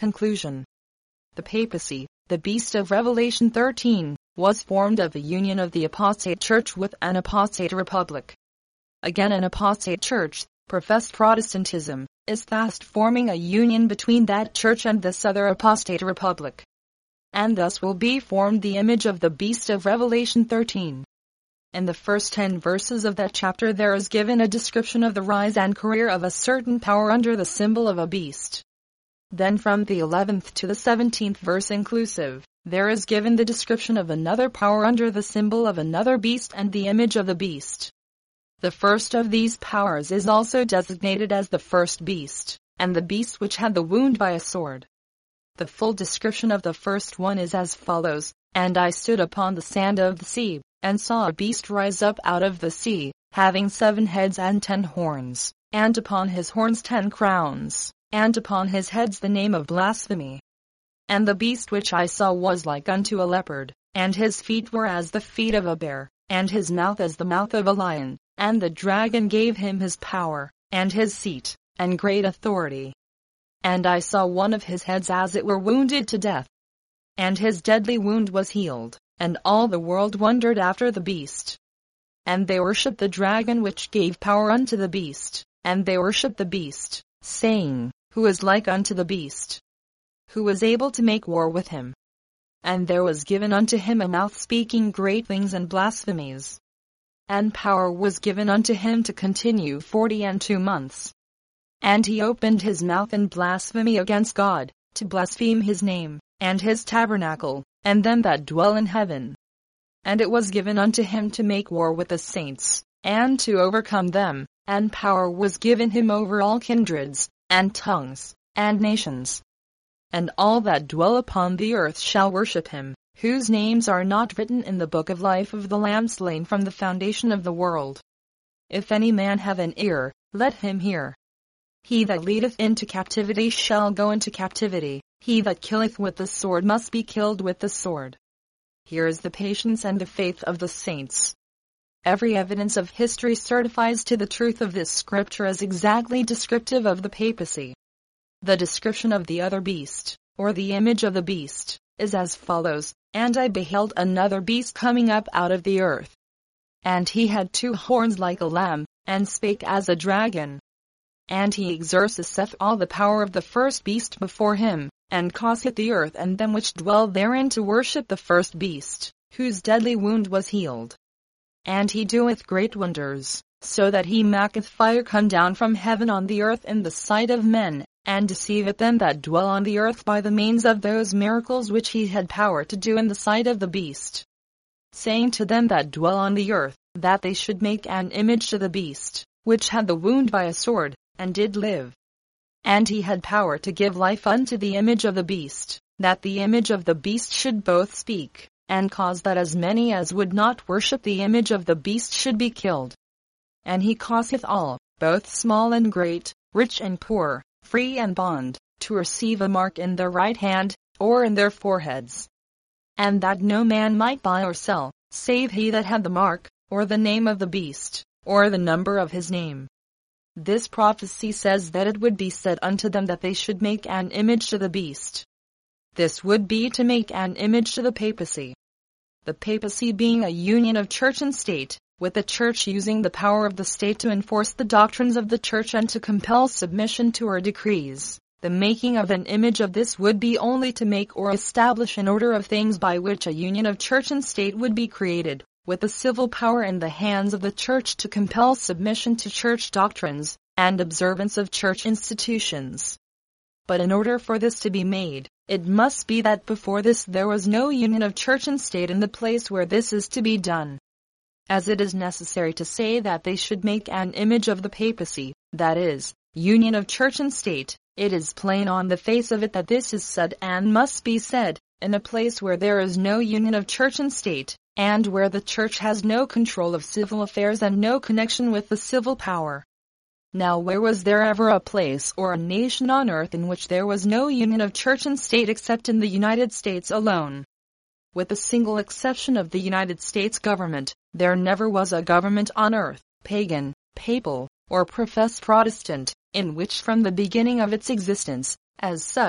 Conclusion. The papacy, the beast of Revelation 13, was formed of a union of the apostate church with an apostate republic. Again, an apostate church, professed Protestantism, is fast forming a union between that church and this other apostate republic. And thus will be formed the image of the beast of Revelation 13. In the first 10 verses of that chapter there is given a description of the rise and career of a certain power under the symbol of a beast. Then from the 11th to the 17th verse inclusive, there is given the description of another power under the symbol of another beast and the image of the beast. The first of these powers is also designated as the first beast, and the beast which had the wound by a sword. The full description of the first one is as follows: And I stood upon the sand of the sea, and saw a beast rise up out of the sea, having 7 heads and 10 horns, and upon his horns 10 crowns, and upon his heads the name of blasphemy. And the beast which I saw was like unto a leopard, and his feet were as the feet of a bear, and his mouth as the mouth of a lion. And the dragon gave him his power, and his seat, and great authority. And I saw one of his heads as it were wounded to death. And his deadly wound was healed, and all the world wondered after the beast. And they worshipped the dragon which gave power unto the beast, and they worshipped the beast, saying, Who is like unto the beast? Who was able to make war with him? And there was given unto him a mouth speaking great things and blasphemies. And power was given unto him to continue 42 months. And he opened his mouth in blasphemy against God, to blaspheme his name, and his tabernacle, and them that dwell in heaven. And it was given unto him to make war with the saints, and to overcome them, and power was given him over all kindreds, and tongues, and nations. And all that dwell upon the earth shall worship him, whose names are not written in the book of life of the Lamb slain from the foundation of the world. If any man have an ear, let him hear. He that leadeth into captivity shall go into captivity, he that killeth with the sword must be killed with the sword. Here is the patience and the faith of the saints. Every evidence of history certifies to the truth of this scripture as exactly descriptive of the papacy. The description of the other beast, or the image of the beast, is as follows: And I beheld another beast coming up out of the earth. And he had 2 horns like a lamb, and spake as a dragon. And he exerciseth all the power of the first beast before him, and causeth the earth and them which dwell therein to worship the first beast, whose deadly wound was healed. And he doeth great wonders, so that he maketh fire come down from heaven on the earth in the sight of men, and deceiveth them that dwell on the earth by the means of those miracles which he had power to do in the sight of the beast. Saying to them that dwell on the earth, that they should make an image to the beast, which had the wound by a sword, and did live. And he had power to give life unto the image of the beast, that the image of the beast should both speak, and cause that as many as would not worship the image of the beast should be killed. And he causeth all, both small and great, rich and poor, free and bond, to receive a mark in their right hand, or in their foreheads. And that no man might buy or sell, save he that had the mark, or the name of the beast, or the number of his name. This prophecy says that it would be said unto them that they should make an image to the beast. This would be to make an image to the papacy. The papacy being a union of church and state, with the church using the power of the state to enforce the doctrines of the church and to compel submission to her decrees. The making of an image of this would be only to make or establish an order of things by which a union of church and state would be created, with the civil power in the hands of the church to compel submission to church doctrines, and observance of church institutions. But in order for this to be made, it must be that before this there was no union of church and state in the place where this is to be done. As it is necessary to say that they should make an image of the papacy, that is, union of church and state, it is plain on the face of it that this is said and must be said, in a place where there is no union of church and state, and where the church has no control of civil affairs and no connection with the civil power. Now where was there ever a place or a nation on earth in which there was no union of church and state except in the United States alone? With the single exception of the United States government, there never was a government on earth, pagan, papal, or professed Protestant, in which from the beginning of its existence, as such,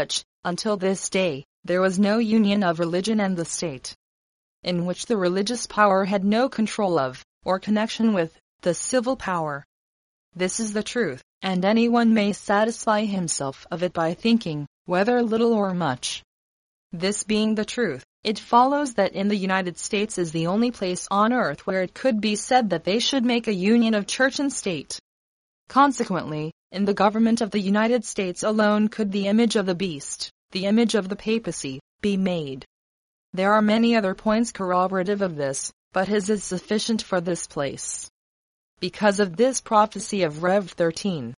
Until this day, there was no union of religion and the state, in which the religious power had no control of, or connection with, the civil power. This is the truth, and anyone may satisfy himself of it by thinking, whether little or much. This being the truth, it follows that in the United States is the only place on earth where it could be said that they should make a union of church and state. Consequently, in the government of the United States alone could the image of the beast, the image of the papacy, be made. There are many other points corroborative of this, but his is sufficient for this place. Because of this prophecy of Rev 13,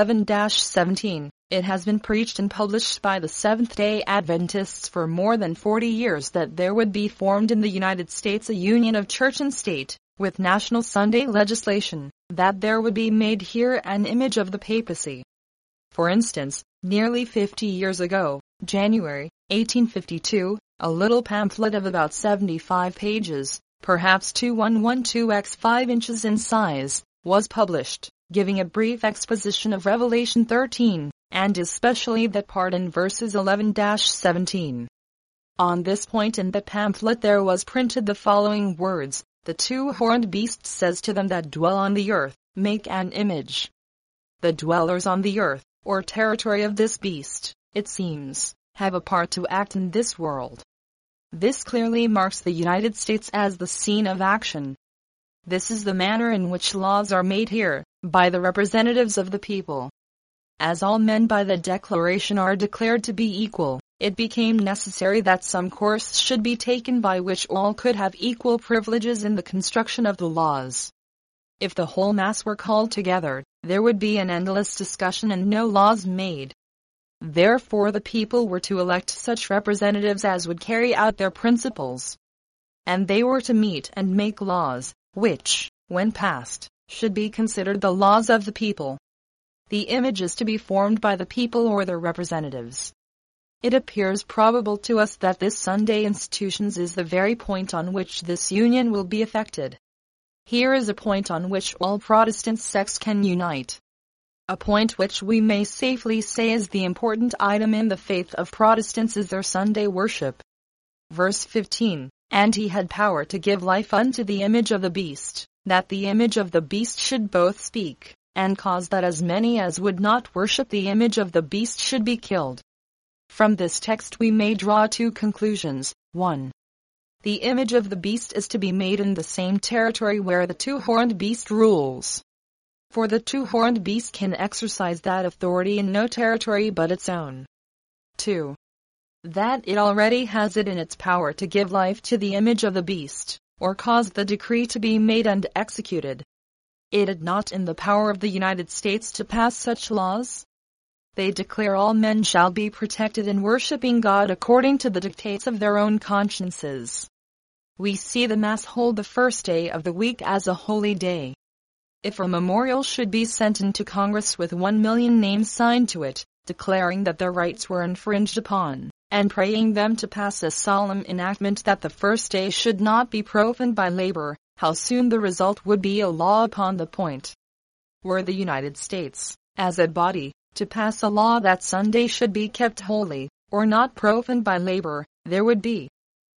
11-17, it has been preached and published by the Seventh-day Adventists for more than 40 years that there would be formed in the United States a union of church and state, with national Sunday legislation, that there would be made here an image of the papacy. For instance, nearly 50 years ago, January 1852, a little pamphlet of about 75 pages, perhaps 2112 x 5 inches in size, was published, giving a brief exposition of Revelation 13, and especially that part in verses 11-17. On this point in the pamphlet there was printed the following words: "The two-horned beast says to them that dwell on the earth, make an image." The dwellers on the earth, or territory of this beast, it seems, have a part to act in this world. This clearly marks the United States as the scene of action. This is the manner in which laws are made here, by the representatives of the people. As all men by the Declaration are declared to be equal, it became necessary that some course should be taken by which all could have equal privileges in the construction of the laws. If the whole mass were called together, there would be an endless discussion and no laws made. Therefore the people were to elect such representatives as would carry out their principles. And they were to meet and make laws, which, when passed, should be considered the laws of the people. The image is to be formed by the people or their representatives. It appears probable to us that this Sunday institutions is the very point on which this union will be effected. Here is a point on which all Protestant sects can unite. A point which we may safely say is the important item in the faith of Protestants is their Sunday worship. Verse 15, "And he had power to give life unto the image of the beast, that the image of the beast should both speak, and cause that as many as would not worship the image of the beast should be killed." From this text we may draw two conclusions. 1. The image of the beast is to be made in the same territory where the two-horned beast rules. For the two-horned beast can exercise that authority in no territory but its own. 2. That it already has it in its power to give life to the image of the beast, or cause the decree to be made and executed. It is not in the power of the United States to pass such laws. They declare all men shall be protected in worshiping God according to the dictates of their own consciences. We see the Mass hold the first day of the week as a holy day. If a memorial should be sent into Congress with 1 million names signed to it, declaring that their rights were infringed upon, and praying them to pass a solemn enactment that the first day should not be profaned by labor, how soon the result would be a law upon the point. Were the United States, as a body, to pass a law that Sunday should be kept holy, or not profaned by labor, there would be,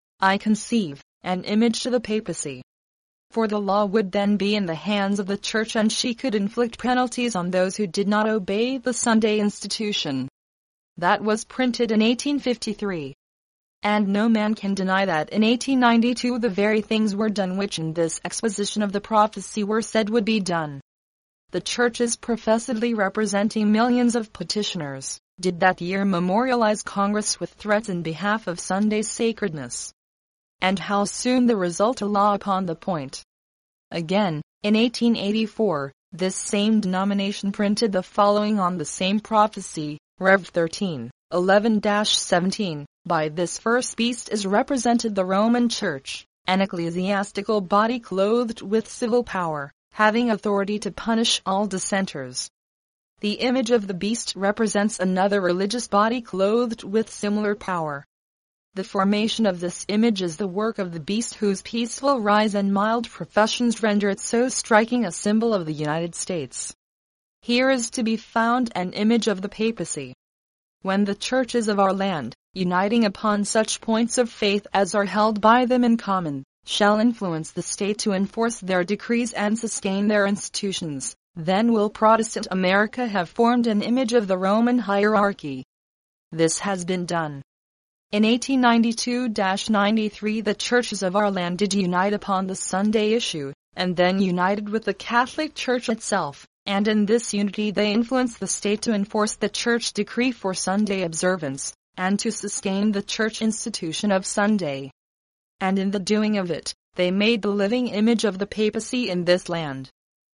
I conceive, an image to the papacy. For the law would then be in the hands of the Church and she could inflict penalties on those who did not obey the Sunday institution. That was printed in 1853. And no man can deny that in 1892 the very things were done which in this exposition of the prophecy were said would be done. The churches professedly representing millions of petitioners, did that year memorialize Congress with threats in behalf of Sunday's sacredness. And how soon the result a law upon the point. Again, in 1884, this same denomination printed the following on the same prophecy, Rev 13, 11-17, "By this first beast is represented the Roman Church, an ecclesiastical body clothed with civil power, having authority to punish all dissenters." The image of the beast represents another religious body clothed with similar power. The formation of this image is the work of the beast whose peaceful rise and mild professions render it so striking a symbol of the United States. Here is to be found an image of the papacy. when the churches of our land, uniting upon such points of faith as are held by them in common, shall influence the state to enforce their decrees and sustain their institutions, then will Protestant America have formed an image of the Roman hierarchy. This has been done. In 1892-93 the churches of our land did unite upon the Sunday issue, and then united with the Catholic Church itself, and in this unity they influenced the state to enforce the church decree for Sunday observance, and to sustain the church institution of Sunday. And in the doing of it, they made the living image of the papacy in this land.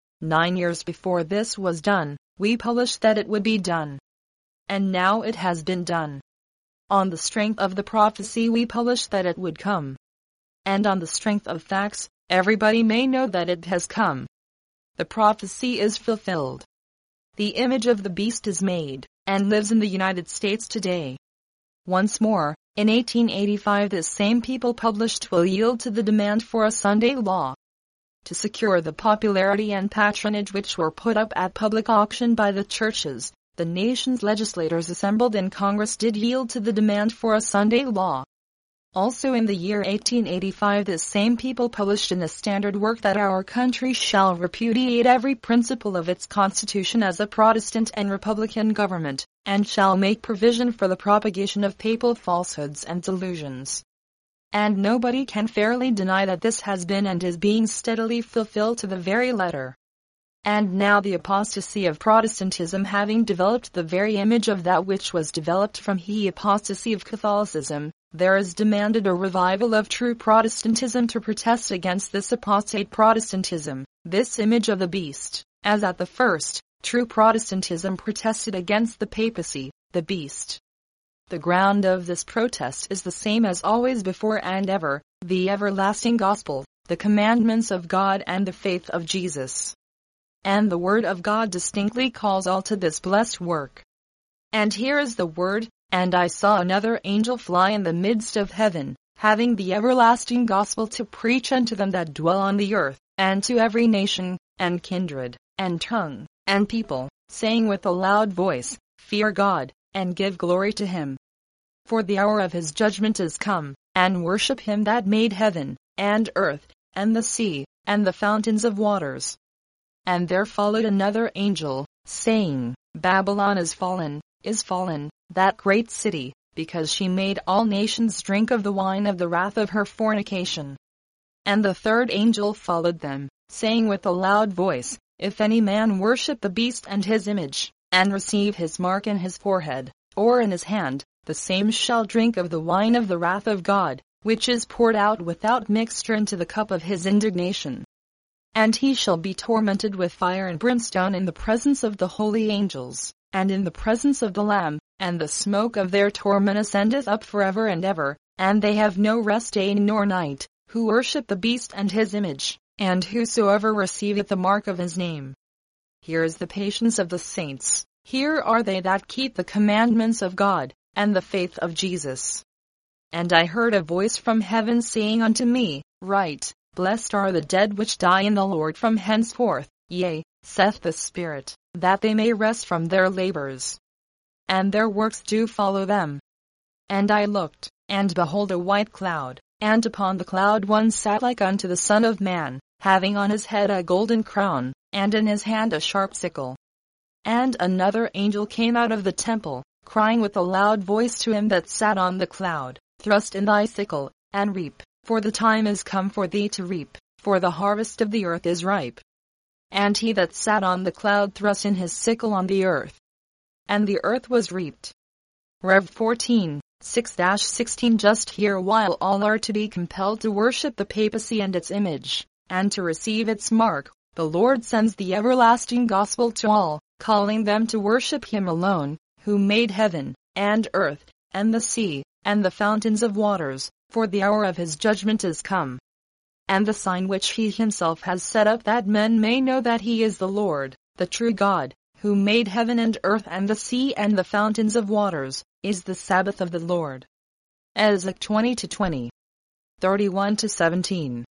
9 years before this was done, we published that it would be done. And now it has been done. On the strength of the prophecy we published that it would come. And on the strength of facts, everybody may know that it has come. The prophecy is fulfilled. The image of the beast is made, and lives in the United States today. Once more, in 1885 this same people published will yield to the demand for a Sunday law. To secure the popularity and patronage which were put up at public auction by the churches, the nation's legislators assembled in Congress did yield to the demand for a Sunday law. Also in the year 1885 this same people published in the standard work that our country shall repudiate every principle of its constitution as a Protestant and Republican government, and shall make provision for the propagation of papal falsehoods and delusions. And nobody can fairly deny that this has been and is being steadily fulfilled to the very letter. And now the apostasy of Protestantism having developed the very image of that which was developed from the apostasy of Catholicism, there is demanded a revival of true Protestantism to protest against this apostate Protestantism, this image of the beast, as at the first, true Protestantism protested against the papacy, the beast. The ground of this protest is the same as always before and ever, the everlasting gospel, the commandments of God and the faith of Jesus. And the word of God distinctly calls all to this blessed work. And here is the word, and I saw another angel fly in the midst of heaven, having the everlasting gospel to preach unto them that dwell on the earth, and to every nation, and kindred, and tongue, and people, saying with a loud voice, Fear God, and give glory to him. For the hour of his judgment is come, and worship him that made heaven, and earth, and the sea, and the fountains of waters. And there followed another angel, saying, Babylon is fallen, that great city, because she made all nations drink of the wine of the wrath of her fornication. And the third angel followed them, saying with a loud voice, If any man worship the beast and his image, and receive his mark in his forehead, or in his hand, the same shall drink of the wine of the wrath of God, which is poured out without mixture into the cup of his indignation. And he shall be tormented with fire and brimstone in the presence of the holy angels, and in the presence of the Lamb, and the smoke of their torment ascendeth up forever and ever, and they have no rest day nor night, who worship the beast and his image, and whosoever receiveth the mark of his name. Here is the patience of the saints, here are they that keep the commandments of God, and the faith of Jesus. And I heard a voice from heaven saying unto me, Write, Blessed are the dead which die in the Lord from henceforth, yea, saith the Spirit, that they may rest from their labors. And their works do follow them. And I looked, and behold a white cloud, and upon the cloud one sat like unto the Son of Man, having on his head a golden crown, and in his hand a sharp sickle. And another angel came out of the temple, crying with a loud voice to him that sat on the cloud, Thrust in thy sickle, and reap, for the time is come for thee to reap, for the harvest of the earth is ripe. And he that sat on the cloud thrust in his sickle on the earth. And the earth was reaped. Rev 14, 6-16 Just here while all are to be compelled to worship the papacy and its image, and to receive its mark, the Lord sends the everlasting gospel to all, calling them to worship him alone, who made heaven, and earth, and the sea, and the fountains of waters, for the hour of his judgment is come. And the sign which he himself has set up that men may know that he is the Lord, the true God, who made heaven and earth and the sea and the fountains of waters, is the Sabbath of the Lord. Ezek 20-20. 31-17.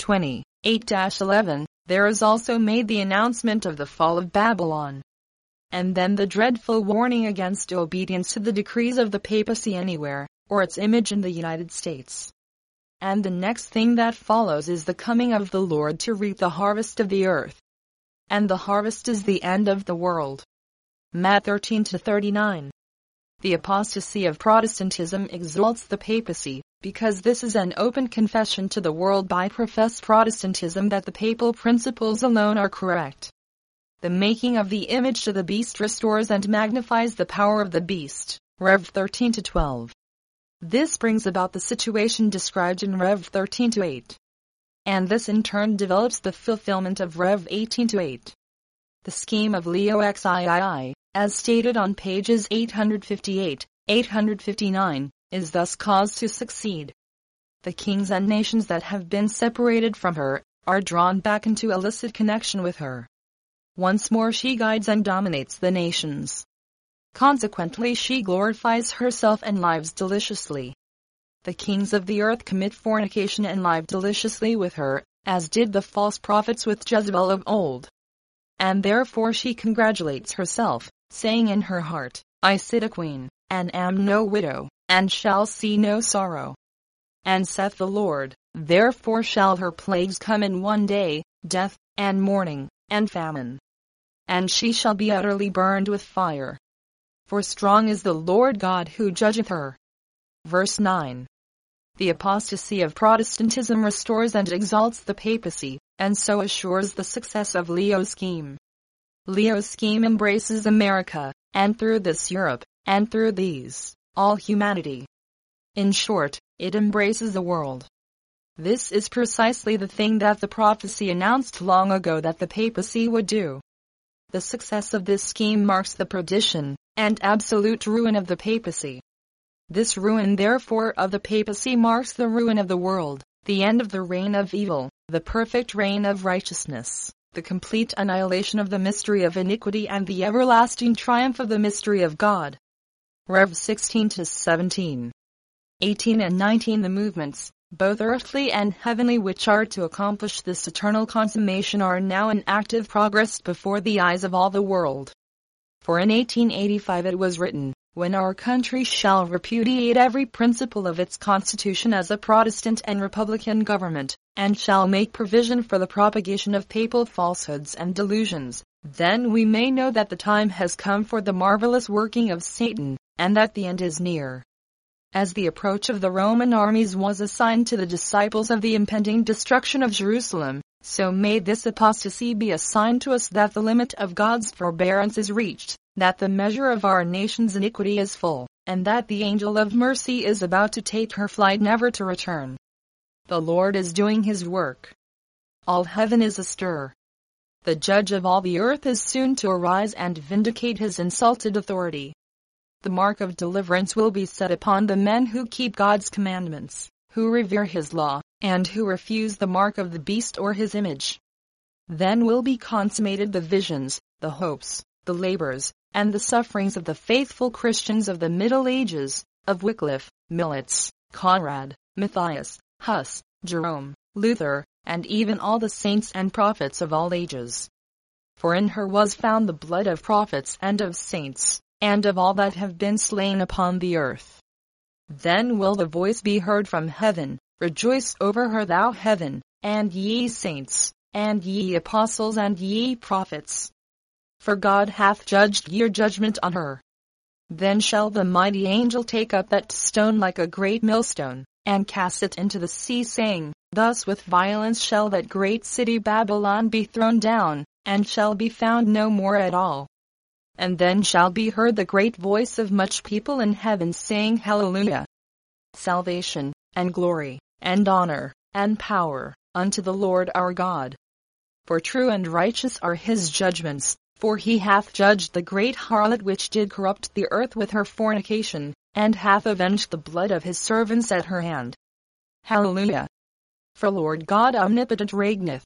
28-11. There is also made the announcement of the fall of Babylon. and then the dreadful warning against obedience to the decrees of the papacy anywhere, or its image in the United States. And the next thing that follows is the coming of the Lord to reap the harvest of the earth. And the harvest is the end of the world. Matt 13-39. The apostasy of Protestantism exalts the papacy, because this is an open confession to the world by professed Protestantism that the papal principles alone are correct. The making of the image to the beast restores and magnifies the power of the beast. Rev 13-12. This brings about the situation described in Rev 13-8. And this in turn develops the fulfillment of Rev 18-8. The scheme of Leo XIII, as stated on pages 858, 859, is thus caused to succeed. The kings and nations that have been separated from her are drawn back into illicit connection with her. Once more she guides and dominates the nations. Consequently she glorifies herself and lives deliciously. The kings of the earth commit fornication and live deliciously with her, as did the false prophets with Jezebel of old. And therefore she congratulates herself, saying in her heart, I sit a queen, and am no widow, and shall see no sorrow. And saith the Lord, therefore shall her plagues come in one day, death, and mourning, and famine. And she shall be utterly burned with fire. For strong is the Lord God who judgeth her. Verse 9. The apostasy of Protestantism restores and exalts the papacy, and so assures the success of Leo's scheme. Leo's scheme embraces America, and through this Europe, and through these, all humanity. In short, it embraces the world. This is precisely the thing that the prophecy announced long ago that the papacy would do. The success of this scheme marks the perdition and absolute ruin of the papacy. This ruin therefore of the papacy marks the ruin of the world, the end of the reign of evil, the perfect reign of righteousness, the complete annihilation of the mystery of iniquity and the everlasting triumph of the mystery of God. Rev 16-17. 18 and 19 The movements, both earthly and heavenly, which are to accomplish this eternal consummation are now in active progress before the eyes of all the world. For in 1885 it was written, when our country shall repudiate every principle of its constitution as a Protestant and Republican government, and shall make provision for the propagation of papal falsehoods and delusions, then we may know that the time has come for the marvelous working of Satan, and that the end is near. As the approach of the Roman armies was a sign to the disciples of the impending destruction of Jerusalem, so may this apostasy be a sign to us that the limit of God's forbearance is reached, that the measure of our nation's iniquity is full, and that the angel of mercy is about to take her flight never to return. The Lord is doing his work. All heaven is astir. The judge of all the earth is soon to arise and vindicate his insulted authority. The mark of deliverance will be set upon the men who keep God's commandments, who revere his law, and who refuse the mark of the beast or his image. Then will be consummated the visions, the hopes, the labors, and the sufferings of the faithful Christians of the Middle Ages, of Wycliffe, Milletz, Conrad, Matthias, Huss, Jerome, Luther, and even all the saints and prophets of all ages. For in her was found the blood of prophets and of saints, and of all that have been slain upon the earth. Then will the voice be heard from heaven, rejoice over her thou heaven, and ye saints, and ye apostles and ye prophets. For God hath judged your judgment on her. Then shall the mighty angel take up that stone like a great millstone, and cast it into the sea, saying, thus with violence shall that great city Babylon be thrown down, and shall be found no more at all. And then shall be heard the great voice of much people in heaven saying, Hallelujah! Salvation, and glory, and honor, and power, unto the Lord our God. For true and righteous are his judgments, for he hath judged the great harlot which did corrupt the earth with her fornication, and hath avenged the blood of his servants at her hand. Hallelujah! For Lord God omnipotent reigneth.